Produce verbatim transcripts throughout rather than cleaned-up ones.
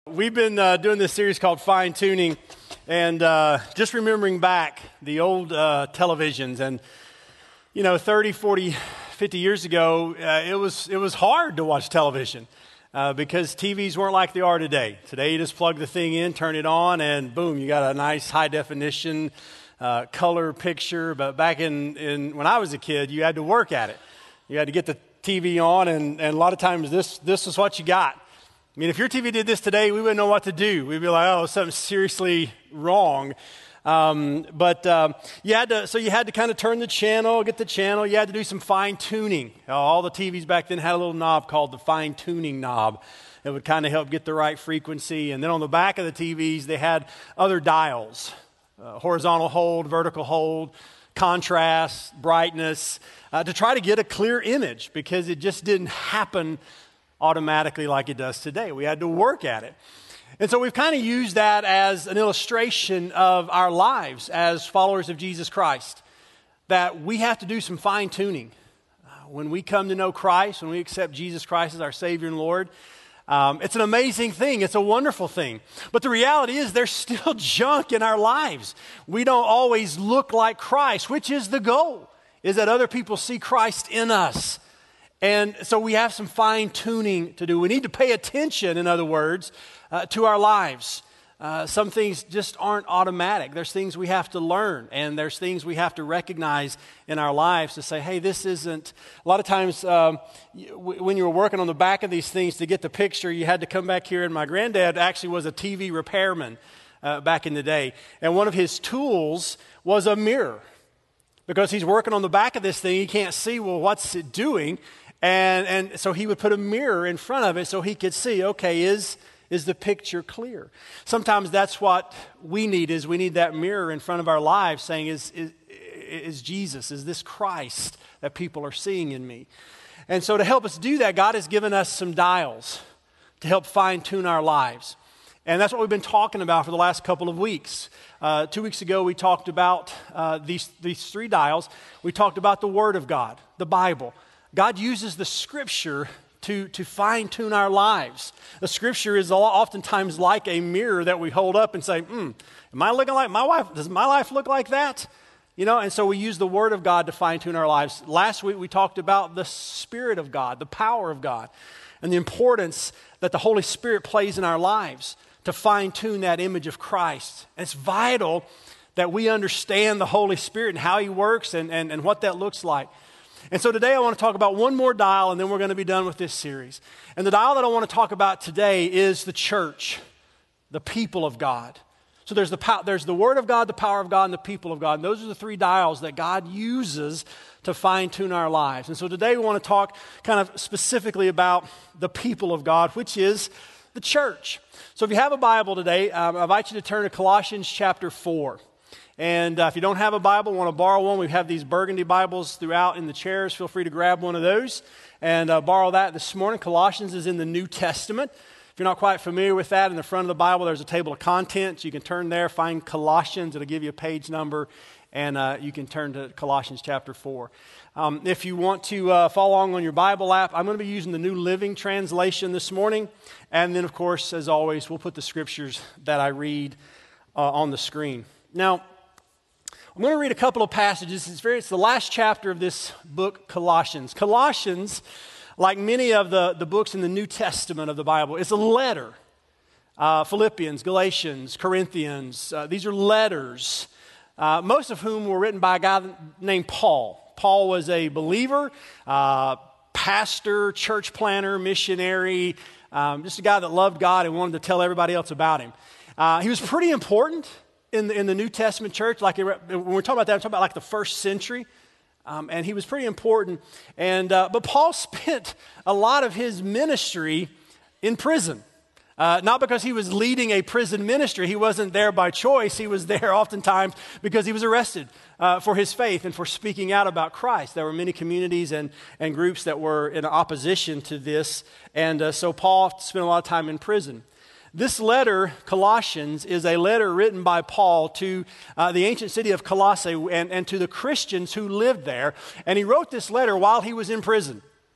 We've been uh, doing this series called Fine Tuning, and uh, just remembering back the old uh, televisions, and you know, thirty, forty, fifty years ago, uh, it was it was hard to watch television uh, because T Vs weren't like they are today. Today, you just plug the thing in, turn it on, and boom, you got a nice high definition uh, color picture. But back in, in when I was a kid, you had to work at it. You had to get the T V on, and, and a lot of times this this is what you got. I mean, if your T V did this today, we wouldn't know what to do. We'd be like, oh, something's seriously wrong. Um, but um, you had to, so you had to kind of turn the channel, get the channel. You had to do some fine tuning. Uh, all the T Vs back then had a little knob called the fine tuning knob. It would kind of help get the right frequency. And then on the back of the T Vs, they had other dials, uh, horizontal hold, vertical hold, contrast, brightness, uh, to try to get a clear image because it just didn't happen automatically like it does today. We had to work at it. And so we've kind of used that as an illustration of our lives as followers of Jesus Christ, that we have to do some fine tuning. Uh, when we come to know Christ, when we accept Jesus Christ as our Savior and Lord, um, it's an amazing thing. It's a wonderful thing. But the reality is there's still junk in our lives. We don't always look like Christ, which is the goal, is that other people see Christ in us. And so we have some fine tuning to do. We need to pay attention, in other words, uh, to our lives. Uh, some things just aren't automatic. There's things we have to learn, and there's things we have to recognize in our lives to say, hey, this isn't... A lot of times um, when you were working on the back of these things to get the picture, you had to come back here, and my granddad actually was a T V repairman uh, back in the day. And one of his tools was a mirror. Because he's working on the back of this thing, he can't see, well, what's it doing? And and so he would put a mirror in front of it so he could see, okay, is is the picture clear? Sometimes that's what we need, is we need that mirror in front of our lives saying, is, is, is Jesus, is this Christ that people are seeing in me? And so to help us do that, God has given us some dials to help fine-tune our lives. And that's what we've been talking about for the last couple of weeks. Uh, two weeks ago, we talked about uh, these, these three dials. We talked about the Word of God, the Bible. God uses the Scripture to, to fine-tune our lives. The Scripture is oftentimes like a mirror that we hold up and say, hmm, am I looking like my wife? Does my life look like that? You know, and so we use the Word of God to fine-tune our lives. Last week, we talked about the Spirit of God, the power of God, and the importance that the Holy Spirit plays in our lives to fine-tune that image of Christ. And it's vital that we understand the Holy Spirit and how He works and, and, and what that looks like. And so today I want to talk about one more dial, and then we're going to be done with this series. And the dial that I want to talk about today is the church, the people of God. So there's the pow- there's the Word of God, the power of God, and the people of God. And those are the three dials that God uses to fine-tune our lives. And so today we want to talk kind of specifically about the people of God, which is the church. So if you have a Bible today, um, I invite you to turn to Colossians chapter four. And uh, if you don't have a Bible, want to borrow one, we have these burgundy Bibles throughout in the chairs. Feel free to grab one of those and uh, borrow that this morning. Colossians is in the New Testament. If you're not quite familiar with that, in the front of the Bible, there's a table of contents. You can turn there, find Colossians. It'll give you a page number, and uh, you can turn to Colossians chapter four. Um, if you want to uh, follow along on your Bible app, I'm going to be using the New Living Translation this morning. And then, of course, as always, we'll put the scriptures that I read uh, on the screen. Now, I'm going to read a couple of passages. It's, very, it's the last chapter of this book, Colossians. Colossians, like many of the, the books in the New Testament of the Bible, is a letter. Uh, Philippians, Galatians, Corinthians, uh, these are letters, uh, most of whom were written by a guy named Paul. Paul was a believer, uh, pastor, church planner, missionary, um, just a guy that loved God and wanted to tell everybody else about Him. Uh, he was pretty important in the, in the New Testament church. Like when we're talking about that, we're talking about like the first century. Um, and he was pretty important. And uh, but Paul spent a lot of his ministry in prison. Uh, not because he was leading a prison ministry. He wasn't there by choice. He was there oftentimes because he was arrested uh, for his faith and for speaking out about Christ. There were many communities and, and groups that were in opposition to this. And uh, so Paul spent a lot of time in prison. This letter, Colossians, is a letter written by Paul to uh, the ancient city of Colossae and, and to the Christians who lived there. And he wrote this letter while he was in prison.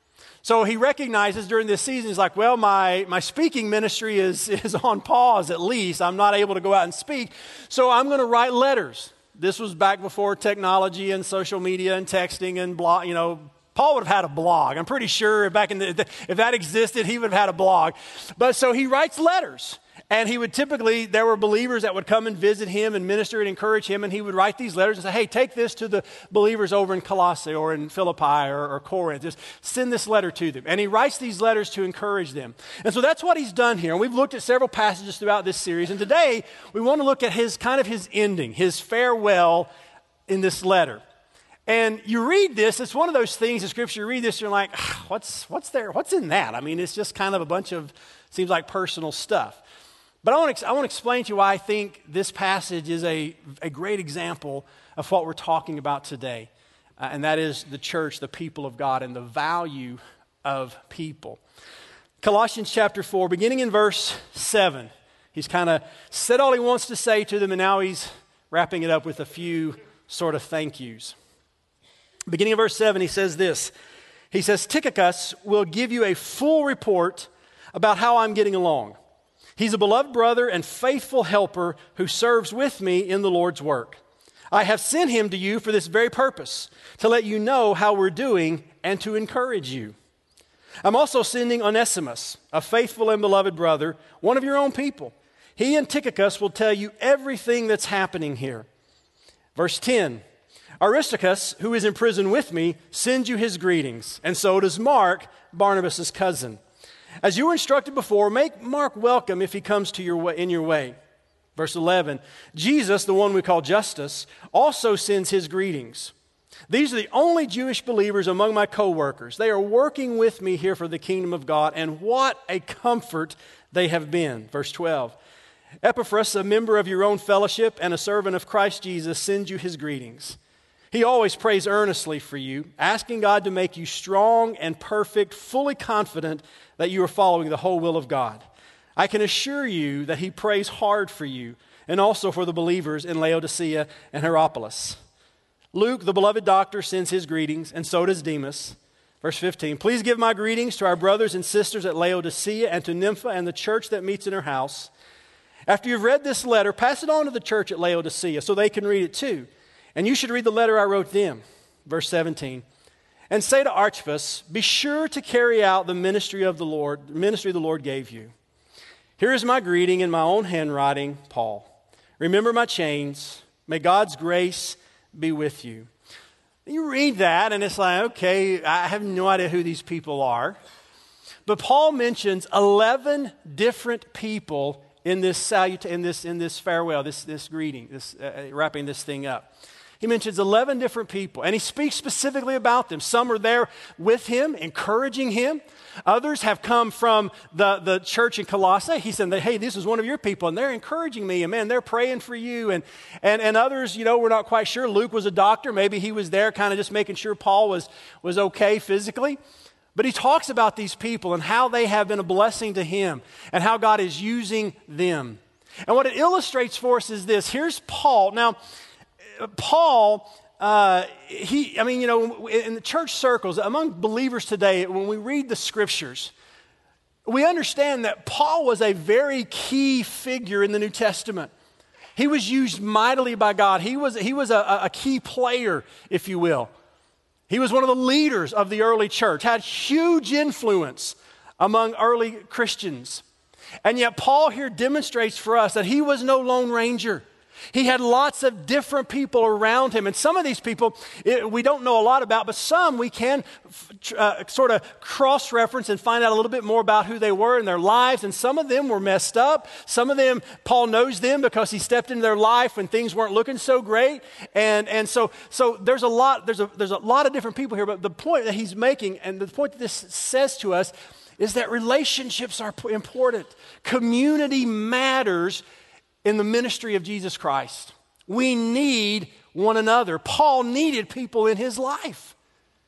So he recognizes during this season, he's like, well, my, my speaking ministry is, is on pause at least. I'm not able to go out and speak, so I'm going to write letters. This was back before technology and social media and texting and blog, you know. Paul would have had a blog. I'm pretty sure back in the, if that existed, he would have had a blog. But so he writes letters. And he would typically, there were believers that would come and visit him and minister and encourage him. And he would write these letters and say, hey, take this to the believers over in Colossae or in Philippi or, or Corinth. Just send this letter to them. And he writes these letters to encourage them. And so that's what he's done here. And we've looked at several passages throughout this series. And today we want to look at his kind of his ending, his farewell in this letter. And you read this, it's one of those things in Scripture, you read this, you're like, what's, what's there? What's in that? I mean, it's just kind of a bunch of, seems like personal stuff. But I want to I want to explain to you why I think this passage is a, a great example of what we're talking about today. Uh, and that is the church, the people of God, and the value of people. Colossians chapter four, beginning in verse seven. He's kind of said all he wants to say to them, and now he's wrapping it up with a few sort of thank yous. Beginning of verse seven, he says this. He says, Tychicus will give you a full report about how I'm getting along. He's a beloved brother and faithful helper who serves with me in the Lord's work. I have sent him to you for this very purpose, to let you know how we're doing and to encourage you. I'm also sending Onesimus, a faithful and beloved brother, one of your own people. He and Tychicus will tell you everything that's happening here. Verse ten, Aristarchus, who is in prison with me, sends you his greetings, and so does Mark, Barnabas' cousin. As you were instructed before, make Mark welcome if he comes to your way, in your way. Verse eleven, Jesus, the one we call Justus, also sends his greetings. These are the only Jewish believers among my co-workers. They are working with me here for the kingdom of God, and what a comfort they have been. Verse twelve, Epaphras, a member of your own fellowship and a servant of Christ Jesus, sends you his greetings. He always prays earnestly for you, asking God to make you strong and perfect, fully confident that you are following the whole will of God. I can assure you that he prays hard for you and also for the believers in Laodicea and Hierapolis. Luke, the beloved doctor, sends his greetings, and so does Demas. Verse fifteen, please give my greetings to our brothers and sisters at Laodicea and to Nympha and the church that meets in her house. After you've read this letter, pass it on to the church at Laodicea so they can read it too. And you should read the letter I wrote them. Verse seventeen. And say to Archippus, be sure to carry out the ministry of the Lord, the ministry the Lord gave you. Here is my greeting in my own handwriting, Paul. Remember my chains. May God's grace be with you. You read that and it's like, okay, I have no idea who these people are. But Paul mentions eleven different people in this salut- in this in this farewell, this this greeting, this uh, wrapping this thing up. He mentions eleven different people, and he speaks specifically about them. Some are there with him, encouraging him. Others have come from the, the church in Colossae. He said, hey, this is one of your people, and they're encouraging me, and man, they're praying for you. And, and, and others, you know, we're not quite sure. Luke was a doctor. Maybe he was there kind of just making sure Paul was, was okay physically. But he talks about these people and how they have been a blessing to him and how God is using them. And what it illustrates for us is this. Here's Paul. Now, Paul, uh, he, I mean, you know, in the church circles, among believers today, when we read the scriptures, we understand that Paul was a very key figure in the New Testament. He was used mightily by God. He was, he was a, a key player, if you will. He was one of the leaders of the early church, had huge influence among early Christians. And yet Paul here demonstrates for us that he was no lone ranger. He had lots of different people around him. And some of these people it, we don't know a lot about, but some we can uh, sort of cross-reference and find out a little bit more about who they were in their lives. And some of them were messed up. Some of them, Paul knows them because he stepped into their life when things weren't looking so great. And, and so, so there's a lot, there's a, there's a lot of different people here. But the point that he's making, and the point that this says to us, is that relationships are important. Community matters in the ministry of Jesus Christ. We need one another. Paul needed people in his life.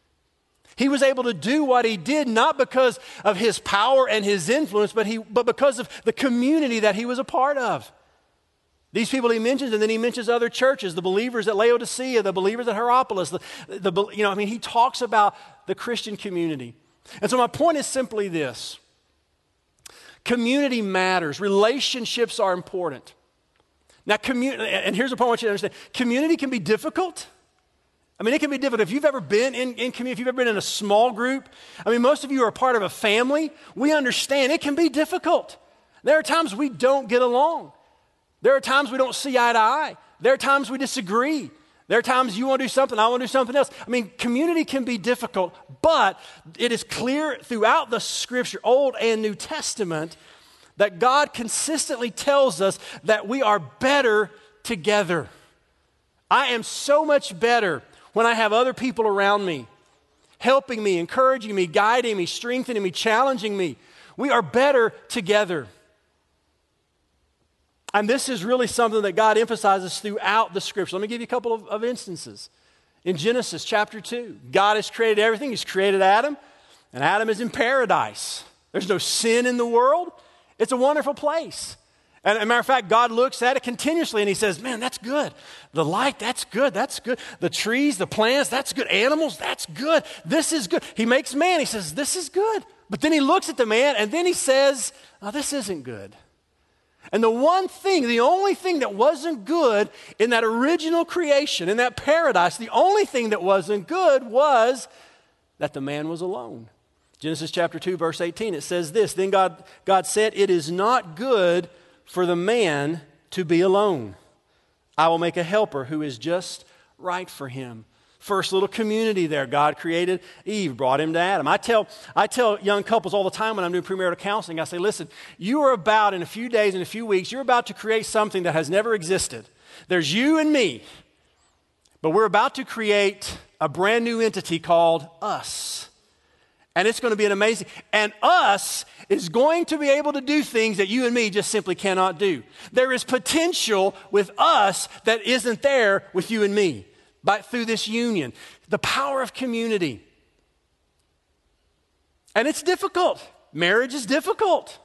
He was able to do what he did not because of his power and his influence, but he but because of the community that he was a part of. These people he mentions, and then he mentions other churches, the believers at Laodicea, the believers at Hierapolis. The, the, you know, I mean, he talks about the Christian community. And so my point is simply this. Community matters. Relationships are important. Now, community, and here's the point I want you to understand. Community can be difficult. I mean, it can be difficult. If you've ever been in, in community, if you've ever been in a small group, I mean, most of you are a part of a family. We understand it can be difficult. There are times we don't get along. There are times we don't see eye to eye. There are times we disagree. There are times you want to do something, I want to do something else. I mean, community can be difficult, but it is clear throughout the Scripture, Old and New Testament, that God consistently tells us that we are better together. I am so much better when I have other people around me, helping me, encouraging me, guiding me, strengthening me, challenging me. We are better together. And this is really something that God emphasizes throughout the Scripture. Let me give you a couple of, of instances. In Genesis chapter two, God has created everything. He's created Adam, and Adam is in paradise. There's no sin in the world. It's a wonderful place. And as a matter of fact, God looks at it continuously and he says, man, that's good. The light, that's good. That's good. The trees, the plants, that's good. Animals, that's good. This is good. He makes man. He says, this is good. But then he looks at the man and then he says, oh, this isn't good. And the one thing, the only thing that wasn't good in that original creation, in that paradise, the only thing that wasn't good was that the man was alone. Genesis chapter two, verse eighteen, it says this, then God, God said, it is not good for the man to be alone. I will make a helper who is just right for him. First little community there. God created Eve, brought him to Adam. I tell, I tell young couples all the time when I'm doing premarital counseling, I say, listen, you are about, in a few days, in a few weeks, you're about to create something that has never existed. There's you and me, but we're about to create a brand new entity called us. And it's going to be an amazing, and us is going to be able to do things that you and me just simply cannot do. There is potential with us that isn't there with you and me. But through this union, the power of community. And it's difficult. Marriage is difficult.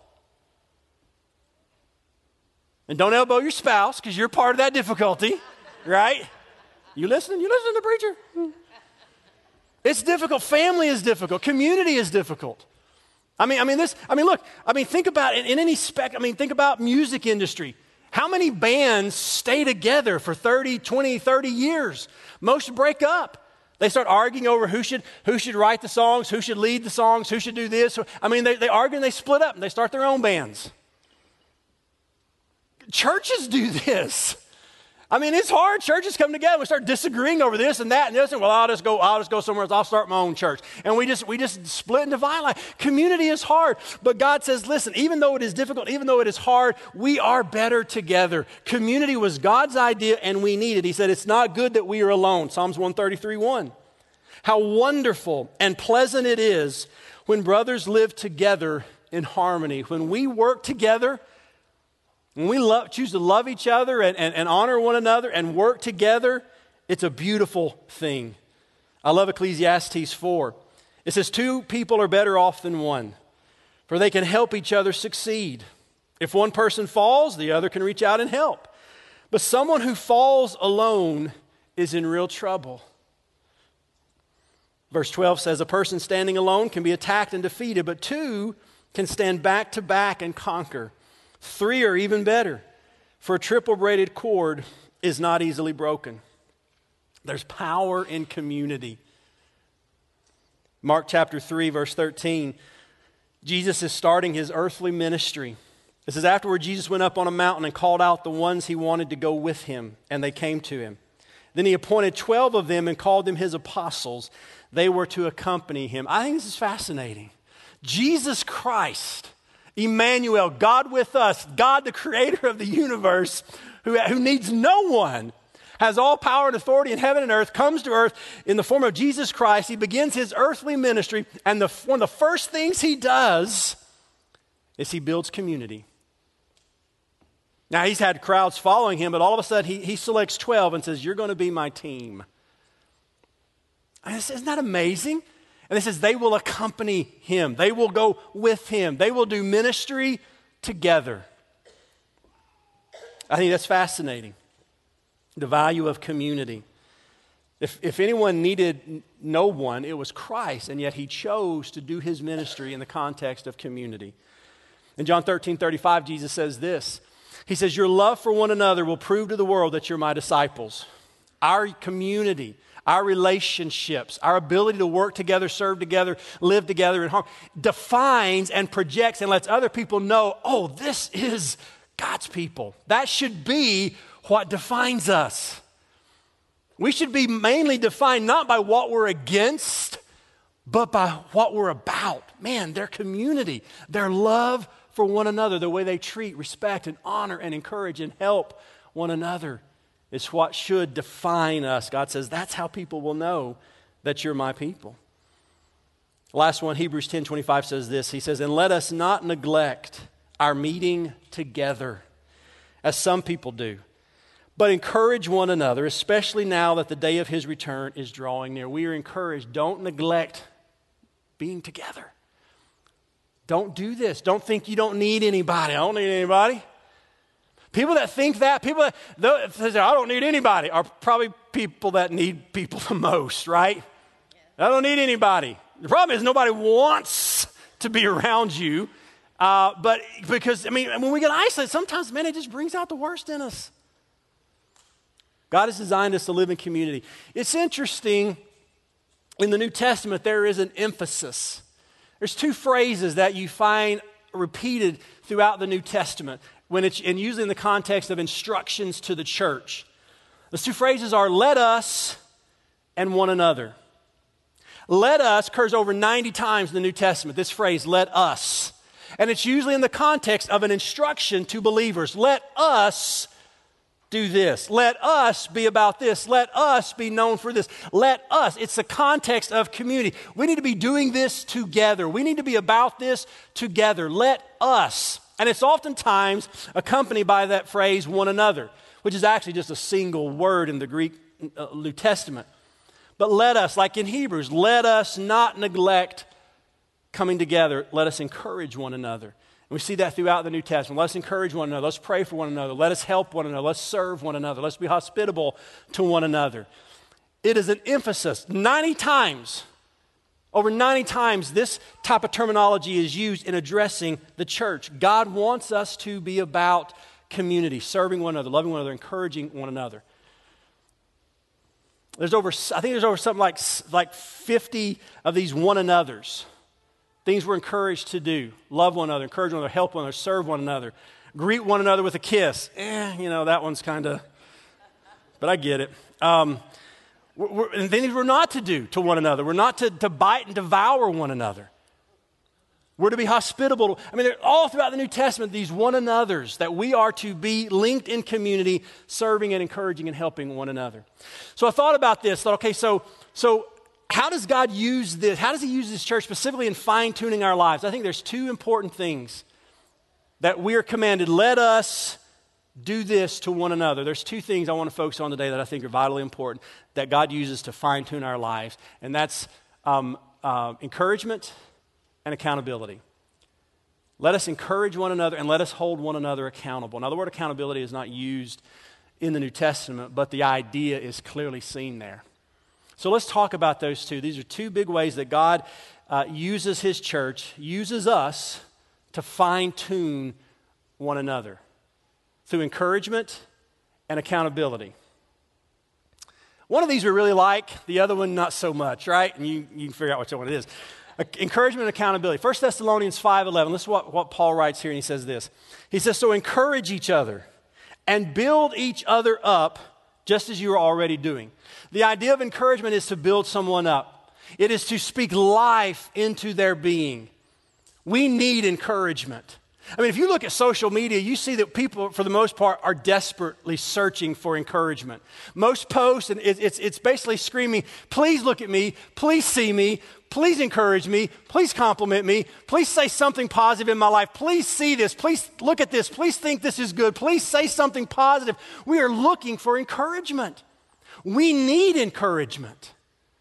And don't elbow your spouse because you're part of that difficulty, right? You listen? You listen to the preacher? It's difficult. Family is difficult. Community is difficult. I mean, I mean this. I mean, look. I mean, think about it in any spec. I mean, think about music industry. How many bands stay together for thirty, twenty, thirty years? Most break up. They start arguing over who should who should write the songs, who should lead the songs, who should do this. I mean, they, they argue and they split up and they start their own bands. Churches do this. I mean, it's hard. Churches come together. We start disagreeing over this and that and this. And well, I'll just go. I'll just go somewhere else. I'll start my own church. And we just we just split and divide. Like community is hard, but God says, listen. Even though it is difficult, even though it is hard, we are better together. Community was God's idea, and we need it. He said, it's not good that we are alone. Psalms one thirty-three, one. How wonderful and pleasant it is when brothers live together in harmony. When we work together. When we love, choose to love each other and, and, and honor one another and work together, it's a beautiful thing. I love Ecclesiastes four. It says, two people are better off than one, for they can help each other succeed. If one person falls, the other can reach out and help. But someone who falls alone is in real trouble. Verse twelve says, a person standing alone can be attacked and defeated, but two can stand back to back and conquer. Three are even better, for a triple braided cord is not easily broken. There's power in community. Mark chapter three, verse thirteen, Jesus is starting his earthly ministry. It says, afterward Jesus went up on a mountain and called out the ones he wanted to go with him, and they came to him. Then he appointed twelve of them and called them his apostles. They were to accompany him. I think this is fascinating. Jesus Christ, Emmanuel, God with us, God the creator of the universe, who, who needs no one, has all power and authority in heaven and earth, comes to earth in the form of Jesus Christ. He begins his earthly ministry, and the, one of the first things he does is he builds community. Now, he's had crowds following him, but all of a sudden he, he selects twelve and says, you're going to be my team. And isn't that amazing? And it says they will accompany him. They will go with him. They will do ministry together. I think that's fascinating. The value of community. If, if anyone needed no one, it was Christ, and yet he chose to do his ministry in the context of community. In John thirteen thirty-five, Jesus says this. He says, your love for one another will prove to the world that you're my disciples. Our community, our relationships, our ability to work together, serve together, live together in harmony, defines and projects and lets other people know, oh, this is God's people. That should be what defines us. We should be mainly defined not by what we're against, but by what we're about. Man, their community, their love for one another, the way they treat, respect, and honor, and encourage, and help one another is what should define us. God says that's how people will know that you're my people. Last one, Hebrews ten twenty-five says this. He says, and let us not neglect our meeting together, as some people do, but encourage one another, especially now that the day of his return is drawing near. We are encouraged. Don't neglect being together. Don't do this. Don't think you don't need anybody. I don't need anybody. People that think that, people that, that say, I don't need anybody, are probably people that need people the most, right? I don't need anybody. The problem is nobody wants to be around you. Uh, but because, I mean, when we get isolated, sometimes, man, it just brings out the worst in us. God has designed us to live in community. It's interesting, in the New Testament, there is an emphasis. There's two phrases that you find repeated throughout the New Testament, when it's, and usually in the context of instructions to the church. Those two phrases are, let us and one another. Let us occurs over ninety times in the New Testament, this phrase, let us. And it's usually in the context of an instruction to believers. Let us do this. Let us be about this. Let us be known for this. Let us. It's the context of community. We need to be doing this together. We need to be about this together. Let us. And it's oftentimes accompanied by that phrase, one another, which is actually just a single word in the Greek uh, New Testament. But let us, like in Hebrews, let us not neglect coming together. Let us encourage one another. We see that throughout the New Testament. Let's encourage one another. Let's pray for one another. Let us help one another. Let's serve one another. Let's be hospitable to one another. It is an emphasis. ninety times, over ninety times, this type of terminology is used in addressing the church. God wants us to be about community, serving one another, loving one another, encouraging one another. There's over, I think there's over something like, like fifty of these one another's. Things we're encouraged to do. Love one another, encourage one another, help one another, serve one another. Greet one another with a kiss. Eh, you know, that one's kind of, but I get it. Um, we're, we're, and things we're not to do to one another. We're not to, to bite and devour one another. We're to be hospitable. I mean, they're all throughout the New Testament, these one another's that we are to be linked in community, serving and encouraging and helping one another. So I thought about this, thought, okay, so, so, how does God use this? How does he use this church specifically in fine-tuning our lives? I think there's two important things that we are commanded. Let us do this to one another. There's two things I want to focus on today that I think are vitally important that God uses to fine-tune our lives, and that's um, uh, encouragement and accountability. Let us encourage one another and let us hold one another accountable. Now, the word accountability is not used in the New Testament, but the idea is clearly seen there. So let's talk about those two. These are two big ways that God uh, uses his church, uses us to fine-tune one another through encouragement and accountability. One of these we really like, the other one not so much, right? And you, you can figure out which one it is. Uh, encouragement and accountability. First Thessalonians five eleven, this is what, what Paul writes here, and he says this. He says, so encourage each other and build each other up just as you are already doing. The idea of encouragement is to build someone up. It is to speak life into their being. We need encouragement. I mean, if you look at social media, you see that people, for the most part, are desperately searching for encouragement. Most posts, and it's, it's basically screaming, please look at me, please see me, please encourage me, please compliment me, please say something positive in my life, please see this, please look at this, please think this is good, please say something positive. We are looking for encouragement. We need encouragement.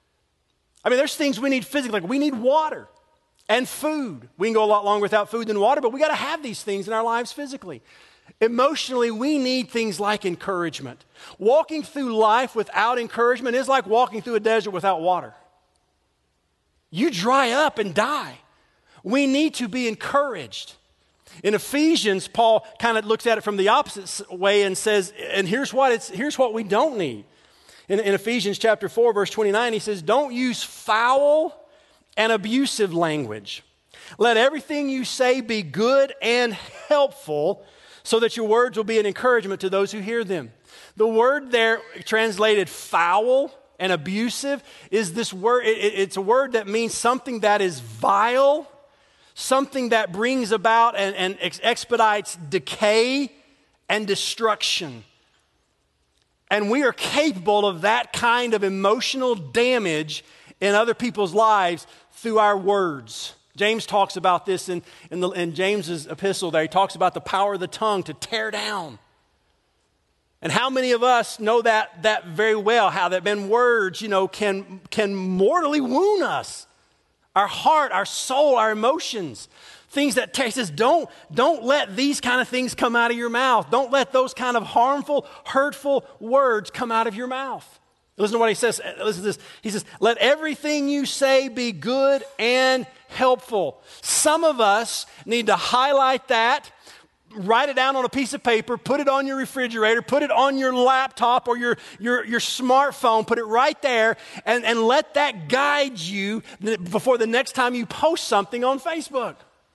I mean, there's things we need physically, like we need water. And food. We can go a lot longer without food than water, but we got to have these things in our lives physically. Emotionally, we need things like encouragement. Walking through life without encouragement is like walking through a desert without water. You dry up and die. We need to be encouraged. In Ephesians, Paul kind of looks at it from the opposite way and says, and here's what it's here's what we don't need. In, in Ephesians chapter four, verse twenty-nine, he says, don't use foul and abusive language. Let everything you say be good and helpful, so that your words will be an encouragement to those who hear them. The word there translated foul and abusive is this word, it, it's a word that means something that is vile, something that brings about and, and ex- expedites decay and destruction. And we are capable of that kind of emotional damage in other people's lives through our words. James talks about this in, in, the, in James's epistle there. He talks about the power of the tongue to tear down. And how many of us know that, that very well, how that been words, you know, can, can mortally wound us. Our heart, our soul, our emotions. Things that tear. He says, don't, don't let these kind of things come out of your mouth. Don't let those kind of harmful, hurtful words come out of your mouth. Listen to what he says. Listen to this. He says, let everything you say be good and helpful. Some of us need to highlight that, write it down on a piece of paper, put it on your refrigerator, put it on your laptop or your, your, your smartphone, put it right there, and, and let that guide you before the next time you post something on Facebook.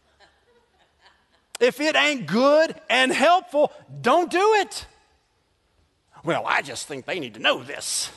If it ain't good and helpful, don't do it. Well, I just think they need to know this.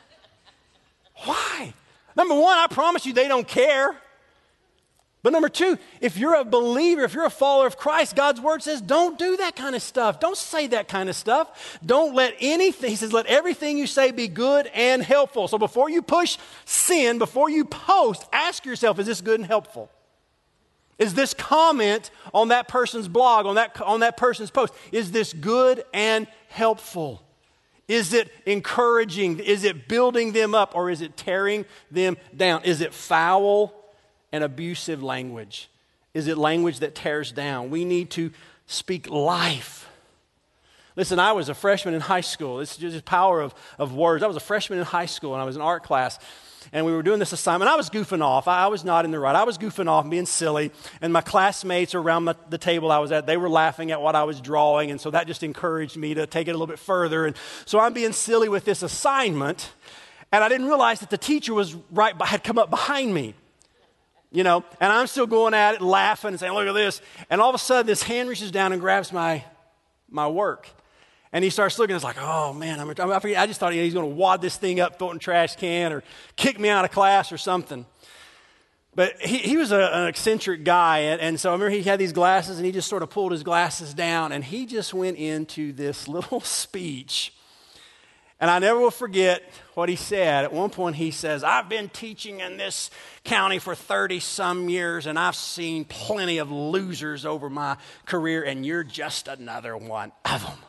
Why? Number one, I promise you they don't care. But number two, if you're a believer, if you're a follower of Christ, God's word says don't do that kind of stuff. Don't say that kind of stuff. Don't let anything, he says, let everything you say be good and helpful. So before you push sin, before you post, ask yourself, is this good and helpful? Is this comment on that person's blog, on that, on that person's post, is this good and helpful? Is it encouraging? Is it building them up, or is it tearing them down? Is it foul and abusive language? Is it language that tears down? We need to speak life. Listen, I was a freshman in high school. This is just the power of, of words. I was a freshman in high school, and I was in art class, and we were doing this assignment. I was goofing off. I, I was not in the right. I was goofing off and being silly, and my classmates around my, the table I was at, they were laughing at what I was drawing, and so that just encouraged me to take it a little bit further. And so I'm being silly with this assignment, and I didn't realize that the teacher was right, had come up behind me. You know, and I'm still going at it, laughing and saying, look at this. And all of a sudden, this hand reaches down and grabs my my work. And he starts looking, it's like, oh, man, I'm, I, forget, I just thought he was going to wad this thing up, throw it in a trash can, or kick me out of class or something. But he, he was a, an eccentric guy, and, and so I remember he had these glasses, and he just sort of pulled his glasses down, and he just went into this little speech. And I never will forget what he said. At one point he says, I've been teaching in this county for thirty-some years, and I've seen plenty of losers over my career, and you're just another one of them.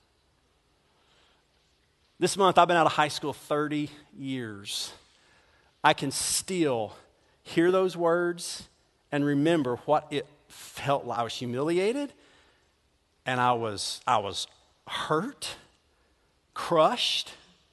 This month I've been out of high school thirty years. I can still hear those words and remember what it felt like. I was humiliated, and I was, I was hurt. Crushed.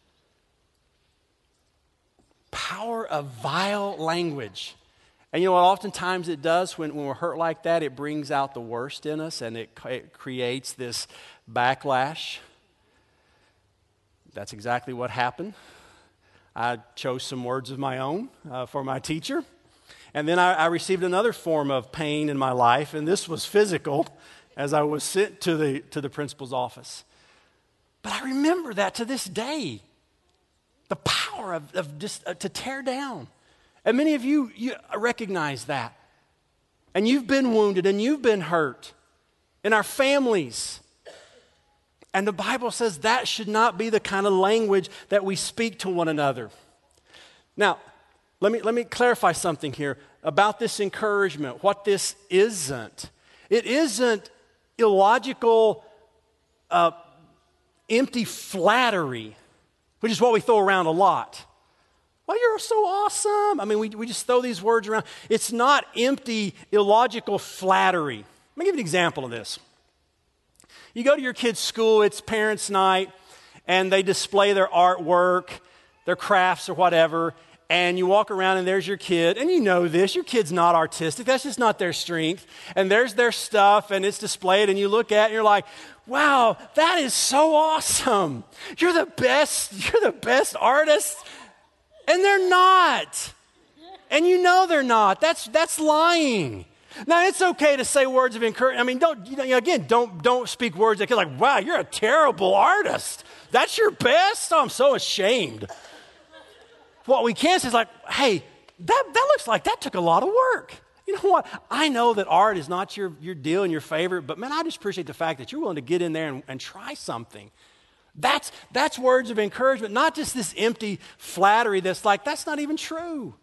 Power of vile language. And you know what oftentimes it does when, when we're hurt like that? It brings out the worst in us, and it, it creates this backlash. That's exactly what happened. I chose some words of my own uh, for my teacher. And then I, I received another form of pain in my life, and this was physical, as I was sent to the, to the principal's office. But I remember that to this day, the power of, of just uh, to tear down. And many of you, you recognize that. And you've been wounded and you've been hurt in our families. And the Bible says that should not be the kind of language that we speak to one another. Now, let me, let me clarify something here about this encouragement, what this isn't. It isn't illogical uh empty flattery, which is what we throw around a lot. Well, you're so awesome. I mean, we, we just throw these words around. It's not empty, illogical flattery. Let me give you an example of this. You go to your kid's school, it's parents' night, and they display their artwork, their crafts or whatever, and you walk around and there's your kid, and you know this, your kid's not artistic, that's just not their strength, and there's their stuff, and it's displayed, and you look at it, and you're like, wow, that is so awesome. You're the best, you're the best artist, and they're not. And you know they're not. That's that's lying. Now, it's okay to say words of encouragement. I mean, don't, you know, again, don't don't speak words that like, wow, you're a terrible artist. That's your best? Oh, I'm so ashamed. What we can say is like, hey, that, that looks like that took a lot of work. You know what? I know that art is not your, your deal and your favorite, but man, I just appreciate the fact that you're willing to get in there and, and try something. That's, that's words of encouragement, not just this empty flattery that's like, that's not even true.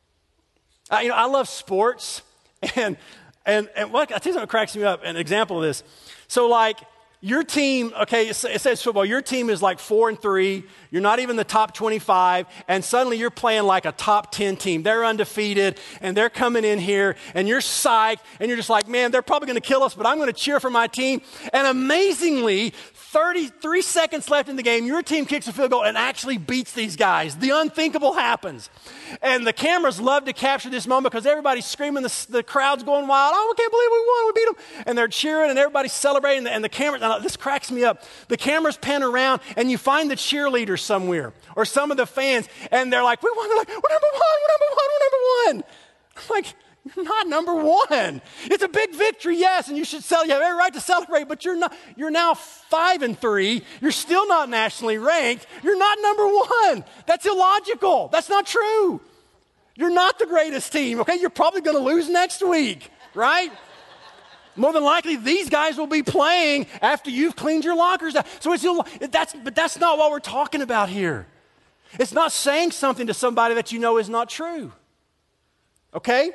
Uh, you know, I love sports, and and and what I tell you something that cracks me up. An example of this. So, like your team, okay, it says football. Your team is like four and three. You're not even the top twenty-five, and suddenly you're playing like a top ten team. They're undefeated, and they're coming in here, and you're psyched, and you're just like, man, they're probably going to kill us, but I'm going to cheer for my team. And amazingly, thirty-three seconds left in the game, your team kicks a field goal and actually beats these guys. The unthinkable happens. And the cameras love to capture this moment because everybody's screaming, the, the crowd's going wild. Oh, I can't believe we won, we beat them. And they're cheering and everybody's celebrating. And the camera, and this cracks me up. The cameras pan around and you find the cheerleaders somewhere or some of the fans, and they're like, we won. They're like, we're number one, we're number one, we're number one. I'm like, you're not number one. It's a big victory, yes, and you should celebrate. You have every right to celebrate, but you're not. You're now five and three. You're still not nationally ranked. You're not number one. That's illogical. That's not true. You're not the greatest team. Okay, you're probably going to lose next week, right? More than likely, these guys will be playing after you've cleaned your lockers out. So it's that's, but that's not what we're talking about here. It's not saying something to somebody that you know is not true. Okay?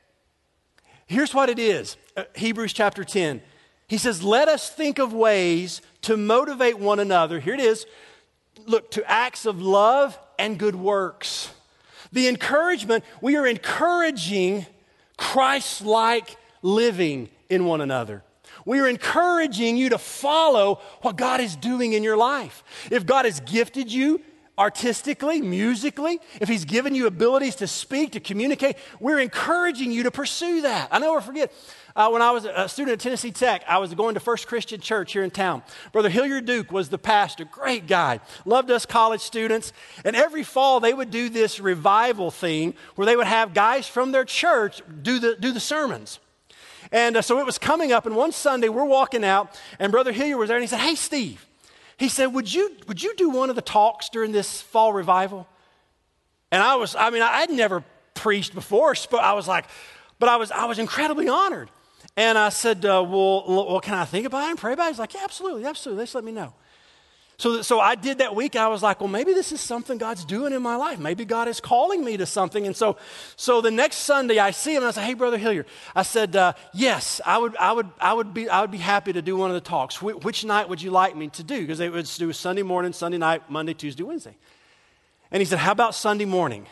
Here's what it is. Uh, Hebrews chapter ten. He says, let us think of ways to motivate one another. Here it is. Look, to acts of love and good works. The encouragement, we are encouraging Christ-like living in one another. We are encouraging you to follow what God is doing in your life. If God has gifted you artistically, musically, if He's given you abilities to speak, to communicate, we're encouraging you to pursue that. I never forget, uh, when I was a student at Tennessee Tech, I was going to First Christian Church here in town. Brother Hilliard Duke was the pastor, great guy, loved us college students, and every fall they would do this revival thing where they would have guys from their church do the, do the sermons. And uh, so it was coming up, and one Sunday we're walking out, and Brother Hilliard was there, and he said, hey, Steve, he said, would you would you do one of the talks during this fall revival? And I was, I mean, I'd never preached before, but I was like, but I was I was incredibly honored. And I said, uh, well, well, can I think about it and pray about it? He's like, yeah, absolutely, absolutely, just let me know. So, so I did that week. I was like, well, maybe this is something God's doing in my life. Maybe God is calling me to something. And so, so the next Sunday I see him and I say, hey, Brother Hilliard. I said, uh, yes, I would, I would, I would be, I would be happy to do one of the talks. Wh- which night would you like me to do? Because it would do Sunday morning, Sunday night, Monday, Tuesday, Wednesday. And he said, how about Sunday morning?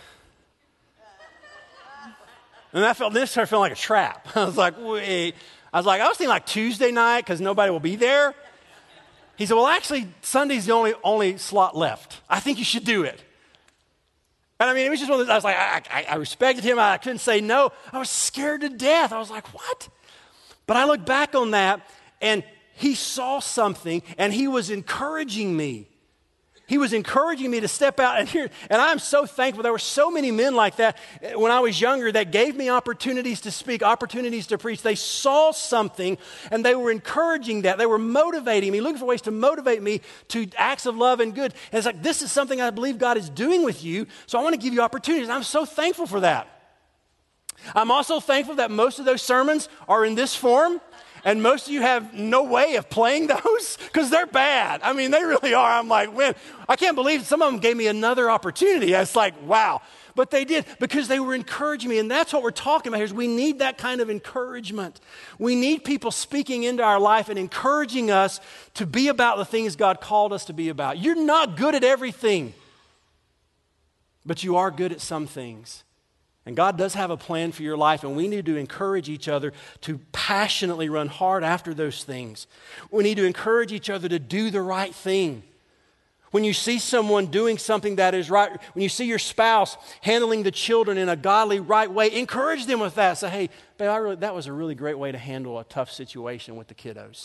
And I felt this started feeling like a trap. I was like, wait. I was like, I was thinking like Tuesday night because nobody will be there. He said, well, actually, Sunday's the only only slot left. I think you should do it. And I mean, it was just one of those, I was like, I, I, I respected him. I couldn't say no. I was scared to death. I was like, what? But I look back on that, and he saw something, and he was encouraging me. He was encouraging me to step out and here. And I'm so thankful. There were so many men like that when I was younger that gave me opportunities to speak, opportunities to preach. They saw something and they were encouraging that. They were motivating me, looking for ways to motivate me to acts of love and good. And it's like, this is something I believe God is doing with you. So I want to give you opportunities. I'm so thankful for that. I'm also thankful that most of those sermons are in this form. And most of you have no way of playing those because they're bad. I mean, they really are. I'm like, man, I can't believe some of them gave me another opportunity. It's like, wow. But they did because they were encouraging me. And that's what we're talking about here is we need that kind of encouragement. We need people speaking into our life and encouraging us to be about the things God called us to be about. You're not good at everything, but you are good at some things. And God does have a plan for your life, and we need to encourage each other to passionately run hard after those things. We need to encourage each other to do the right thing. When you see someone doing something that is right, when you see your spouse handling the children in a godly, right way, encourage them with that. Say, hey, babe, I really, that was a really great way to handle a tough situation with the kiddos.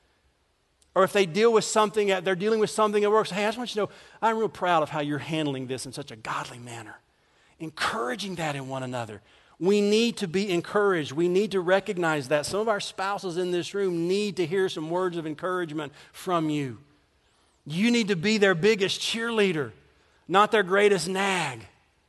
Or if they deal with something, they're dealing with something at work, say, hey, I just want you to know, I'm real proud of how you're handling this in such a godly manner. Encouraging that in one another. We need to be encouraged. We need to recognize that. Some of our spouses in this room need to hear some words of encouragement from you. You need to be their biggest cheerleader, not their greatest nag.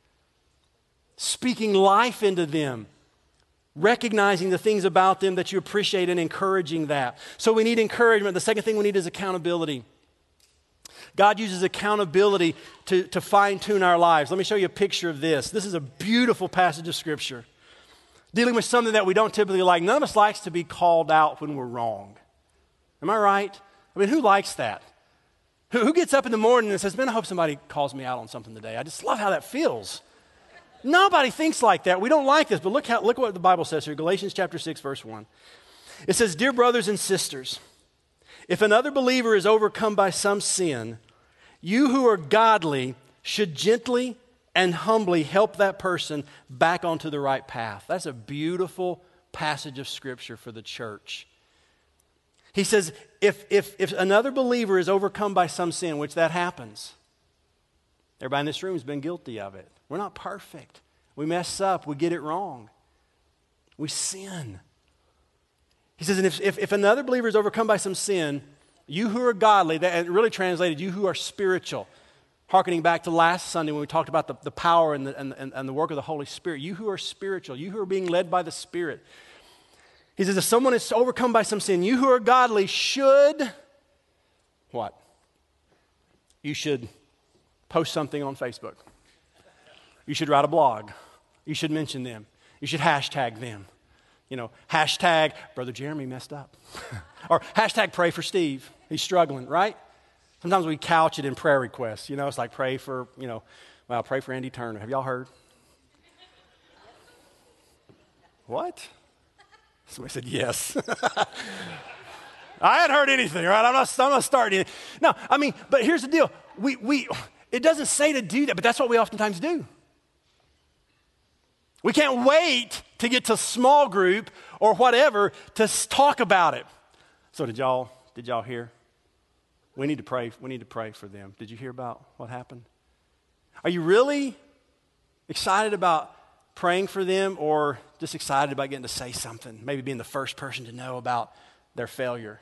Speaking life into them. Recognizing the things about them that you appreciate and encouraging that. So we need encouragement. The second thing we need is accountability. God uses accountability to, to fine-tune our lives. Let me show you a picture of this. This is a beautiful passage of Scripture. Dealing with something that we don't typically like. None of us likes to be called out when we're wrong. Am I right? I mean, who likes that? Who, who gets up in the morning and says, man, I hope somebody calls me out on something today. I just love how that feels. Nobody thinks like that. We don't like this, but look, how, look what the Bible says here. Galatians chapter six, verse one. It says, dear brothers and sisters, if another believer is overcome by some sin, you who are godly should gently and humbly help that person back onto the right path. That's a beautiful passage of Scripture for the church. He says, if, if, if another believer is overcome by some sin, which that happens, everybody in this room has been guilty of it. We're not perfect. We mess up. We get it wrong. We sin. He says, and if, if, if another believer is overcome by some sin, you who are godly, that really translated, you who are spiritual, hearkening back to last Sunday when we talked about the, the power and the, and, and, and the work of the Holy Spirit, you who are spiritual, you who are being led by the Spirit. He says, if someone is overcome by some sin, you who are godly should, what? You should post something on Facebook. You should write a blog. You should mention them. You should hashtag them. You know, hashtag, Brother Jeremy messed up. Or hashtag pray for Steve. He's struggling, right? Sometimes we couch it in prayer requests. You know, it's like pray for, you know, well, pray for Andy Turner. Have y'all heard? What? Somebody said yes. I hadn't heard anything, right? I'm not, I'm not starting anything. No, I mean, but here's the deal. We, we, it doesn't say to do that, but that's what we oftentimes do. We can't wait to get to small group or whatever to talk about it. So did y'all, did y'all hear? We need to pray. We need to pray for them. Did you hear about what happened? Are you really excited about praying for them or just excited about getting to say something? Maybe being the first person to know about their failure.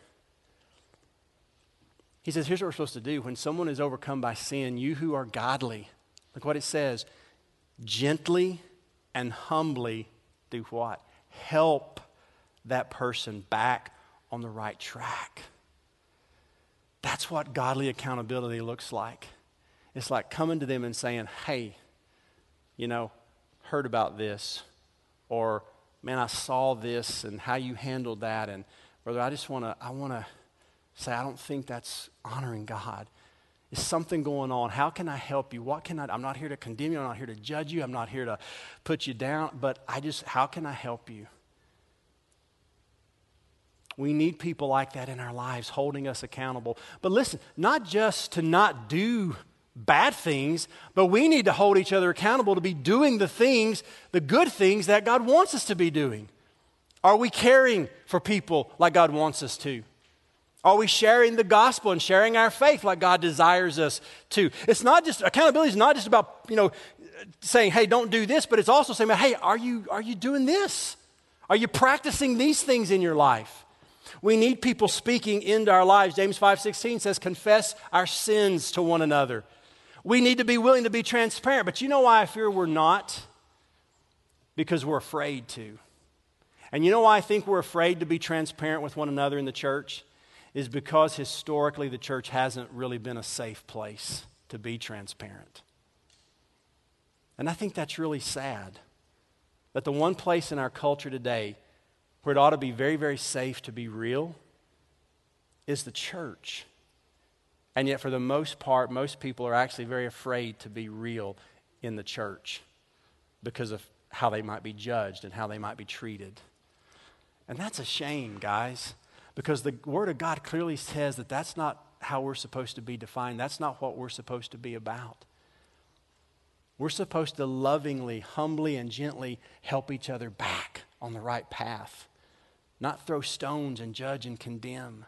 He says, here's what we're supposed to do. When someone is overcome by sin, you who are godly, look what it says, gently and humbly do what? Help that person back on the right track. That's what godly accountability looks like. It's like coming to them and saying, hey, you know, heard about this, or man, I saw this and how you handled that, and brother, I just want to, I want to say, I don't think that's honoring God. Is something going on? How can I help you? What can I, I'm not here to condemn you. I'm not here to judge you. I'm not here to put you down, but I just, how can I help you? We need people like that in our lives, holding us accountable. But listen, not just to not do bad things, but we need to hold each other accountable to be doing the things, the good things that God wants us to be doing. Are we caring for people like God wants us to? Are we sharing the gospel and sharing our faith like God desires us to? It's not just, accountability is not just about, you know, saying, hey, don't do this, but it's also saying, hey, are you, are you doing this? Are you practicing these things in your life? We need people speaking into our lives. James five sixteen says, confess our sins to one another. We need to be willing to be transparent. But you know why I fear we're not? Because we're afraid to. And you know why I think we're afraid to be transparent with one another in the church? Is because historically the church hasn't really been a safe place to be transparent. And I think that's really sad. That the one place in our culture today where it ought to be very, very safe to be real is the church. And yet for the most part, most people are actually very afraid to be real in the church because of how they might be judged and how they might be treated. And that's a shame, guys, because the Word of God clearly says that that's not how we're supposed to be defined. That's not what we're supposed to be about. We're supposed to lovingly, humbly, and gently help each other back on the right path, not throw stones and judge and condemn.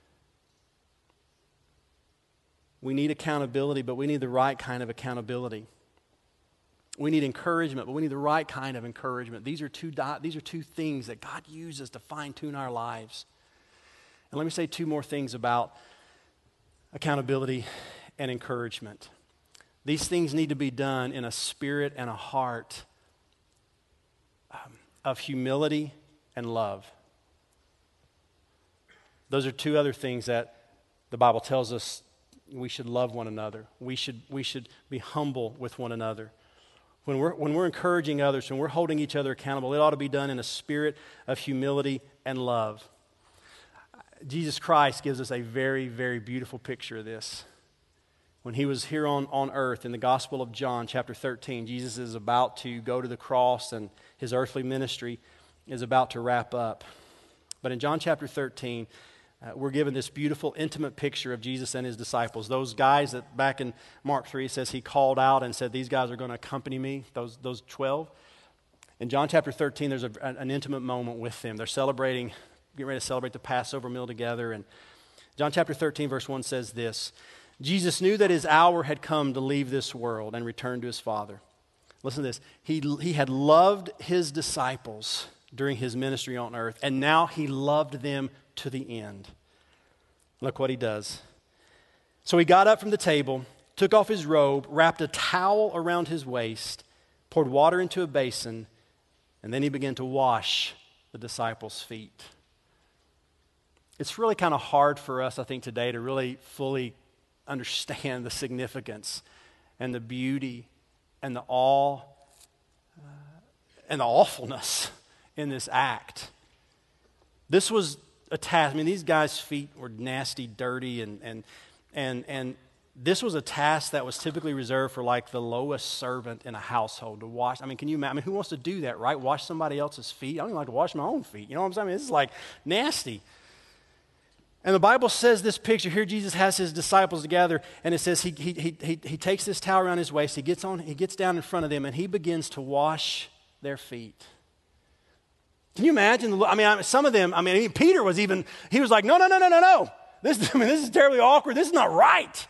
We need accountability, but we need the right kind of accountability. We need encouragement, but we need the right kind of encouragement. These are two, di- these are two things that God uses to fine-tune our lives. And let me say two more things about accountability and encouragement. These things need to be done in a spirit and a heart um, of humility and love. Those are two other things that the Bible tells us we should love one another. We should, we should be humble with one another. When we're, when we're encouraging others, when we're holding each other accountable, it ought to be done in a spirit of humility and love. Jesus Christ gives us a very, very beautiful picture of this. When he was here on, on earth in the Gospel of John, chapter thirteen, Jesus is about to go to the cross and his earthly ministry is about to wrap up. But in John chapter thirteen, uh, we're given this beautiful, intimate picture of Jesus and his disciples. Those guys that back in Mark three says he called out and said, these guys are going to accompany me, those, those twelve. In John chapter thirteen, there's a, an intimate moment with them. They're celebrating, getting ready to celebrate the Passover meal together. And John chapter thirteen, verse one says this, Jesus knew that his hour had come to leave this world and return to his Father. Listen to this. He, he had loved his disciples during his ministry on earth, and now he loved them to the end. Look what he does. So he got up from the table, took off his robe, wrapped a towel around his waist, poured water into a basin, and then he began to wash the disciples' feet. It's really kind of hard for us, I think, today to really fully understand the significance and the beauty and the awe uh, and the awfulness in this act. This was a task. I mean, these guys' feet were nasty, dirty, and and and and this was a task that was typically reserved for like the lowest servant in a household to wash. I mean, can you imagine? I mean, who wants to do that, right? Wash somebody else's feet? I don't even like to wash my own feet. You know what I'm saying? I mean, this is like nasty. And the Bible says this picture here, Jesus has his disciples together, and it says he, he, he, he, he takes this towel around his waist, he gets on, he gets down in front of them, and he begins to wash their feet. Can you imagine? The, I mean, some of them, I mean, Peter was even, he was like, no, no, no, no, no, no. This, I mean, this is terribly awkward. This is not right.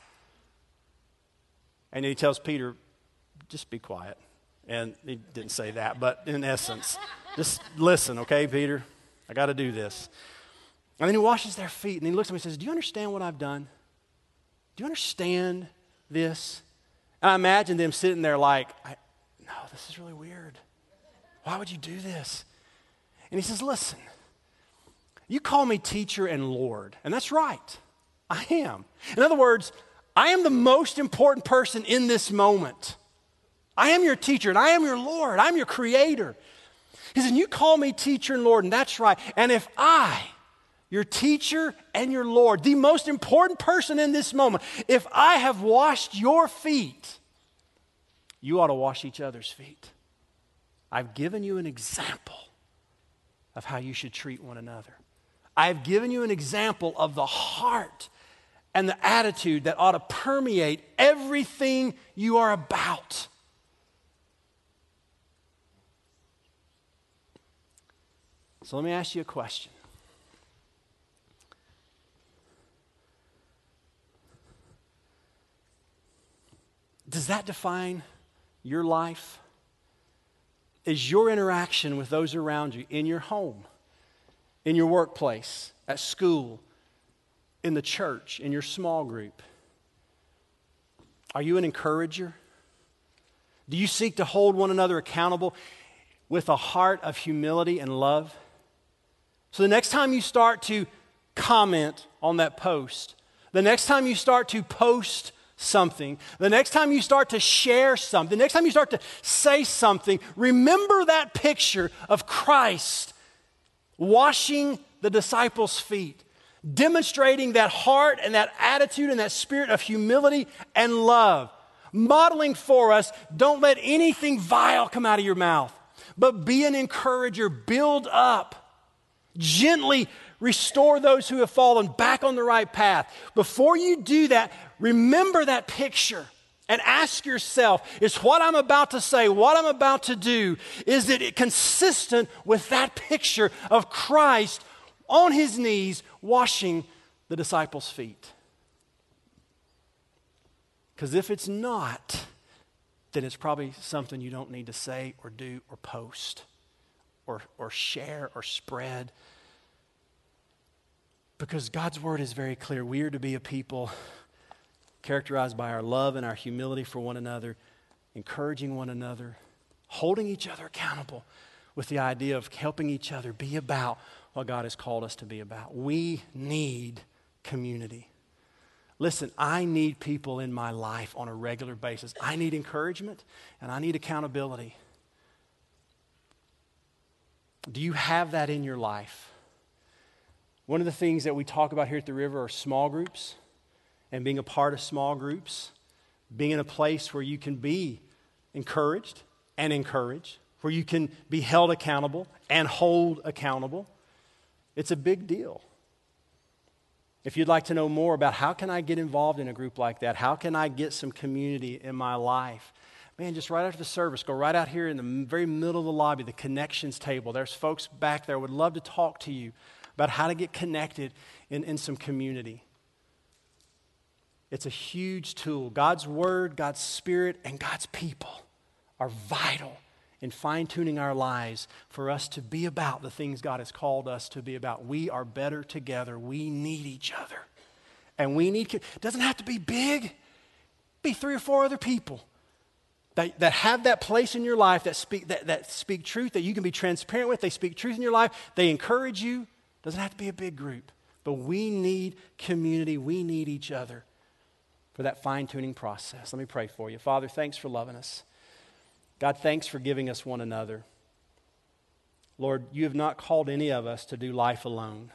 And he tells Peter, just be quiet. And he didn't say that, but in essence, just listen, okay, Peter? I got to do this. And then he washes their feet, and he looks at me and says, do you understand what I've done? Do you understand this? And I imagine them sitting there like, I, no, this is really weird. Why would you do this? And he says, listen, you call me teacher and Lord, and that's right. I am. In other words, I am the most important person in this moment. I am your teacher, and I am your Lord. I'm your creator. He said, you call me teacher and Lord, and that's right. And if I, your teacher and your Lord, the most important person in this moment, if I have washed your feet, you ought to wash each other's feet. I've given you an example of how you should treat one another. I've given you an example of the heart and the attitude that ought to permeate everything you are about. So let me ask you a question. Does that define your life? Is your interaction with those around you in your home, in your workplace, at school, in the church, in your small group? Are you an encourager? Do you seek to hold one another accountable with a heart of humility and love? So the next time you start to comment on that post, the next time you start to post something, the next time you start to share something, the next time you start to say something, remember that picture of Christ washing the disciples' feet, demonstrating that heart and that attitude and that spirit of humility and love, modeling for us, don't let anything vile come out of your mouth. but be an encourager. Build up. Gently restore those who have fallen back on the right path. Before you do that, remember that picture and ask yourself, is what I'm about to say, what I'm about to do, is it consistent with that picture of Christ on his knees washing the disciples' feet? Because if it's not, then it's probably something you don't need to say or do or post or, or share or spread. Because God's word is very clear. We are to be a people characterized by our love and our humility for one another, encouraging one another, holding each other accountable with the idea of helping each other be about what God has called us to be about. We need community. Listen, I need people in my life on a regular basis. I need encouragement and I need accountability. Do you have that in your life? One of the things that we talk about here at the River are small groups and being a part of small groups, being in a place where you can be encouraged and encouraged, where you can be held accountable and hold accountable. It's a big deal. If you'd like to know more about how can I get involved in a group like that, how can I get some community in my life, man, just right after the service, go right out here in the very middle of the lobby, the connections table. There's folks back there who would love to talk to you about how to get connected in, in some community. It's a huge tool. God's word, God's spirit, and God's people are vital in fine-tuning our lives for us to be about the things God has called us to be about. We are better together. We need each other. And we need, it doesn't have to be big. Be three or four other people that, that have that place in your life that speak, that, that speak truth, that you can be transparent with. They speak truth in your life. They encourage you. Doesn't have to be a big group. But we need community. We need each other for that fine-tuning process. Let me pray for you. Father, thanks for loving us. God, thanks for giving us one another. Lord, you have not called any of us to do life alone.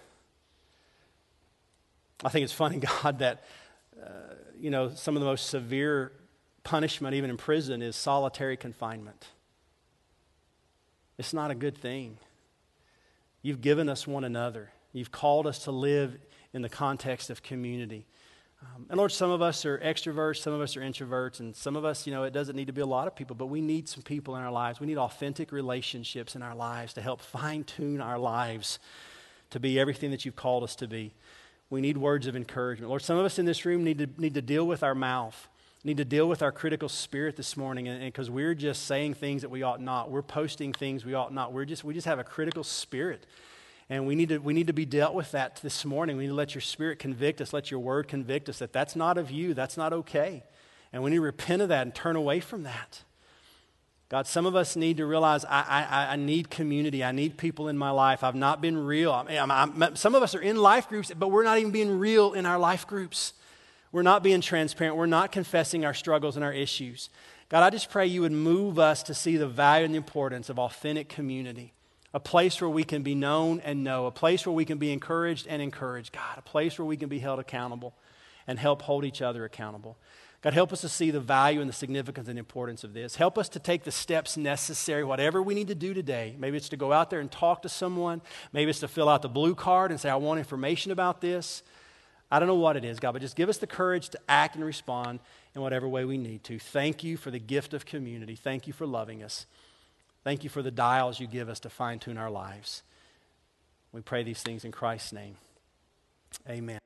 I think it's funny, God, that, uh, you know, some of the most severe punishment, even in prison, is solitary confinement. It's not a good thing. You've given us one another. You've called us to live in the context of community. Um, and Lord, some of us are extroverts, some of us are introverts, and some of us, you know, it doesn't need to be a lot of people, but we need some people in our lives. We need authentic relationships in our lives to help fine-tune our lives to be everything that you've called us to be. We need words of encouragement. Lord, some of us in this room need to need to deal with our mouth, need to deal with our critical spirit this morning, and because we're just saying things that we ought not. We're posting things we ought not. We're just we just have a critical spirit. And we need to we need to be dealt with that this morning. We need to let your spirit convict us, let your word convict us that that's not of you, that's not okay. And we need to repent of that and turn away from that. God, some of us need to realize I, I, I need community. I need people in my life. I've not been real. I mean, I'm, I'm, some of us are in life groups, but we're not even being real in our life groups. We're not being transparent. We're not confessing our struggles and our issues. God, I just pray you would move us to see the value and the importance of authentic community. A place where we can be known and know. A place where we can be encouraged and encourage, God. A place where we can be held accountable and help hold each other accountable. God, help us to see the value and the significance and importance of this. Help us to take the steps necessary, whatever we need to do today. Maybe it's to go out there and talk to someone. Maybe it's to fill out the blue card and say, I want information about this. I don't know what it is, God, but just give us the courage to act and respond in whatever way we need to. Thank you for the gift of community. Thank you for loving us. Thank you for the dials you give us to fine-tune our lives. We pray these things in Christ's name. Amen.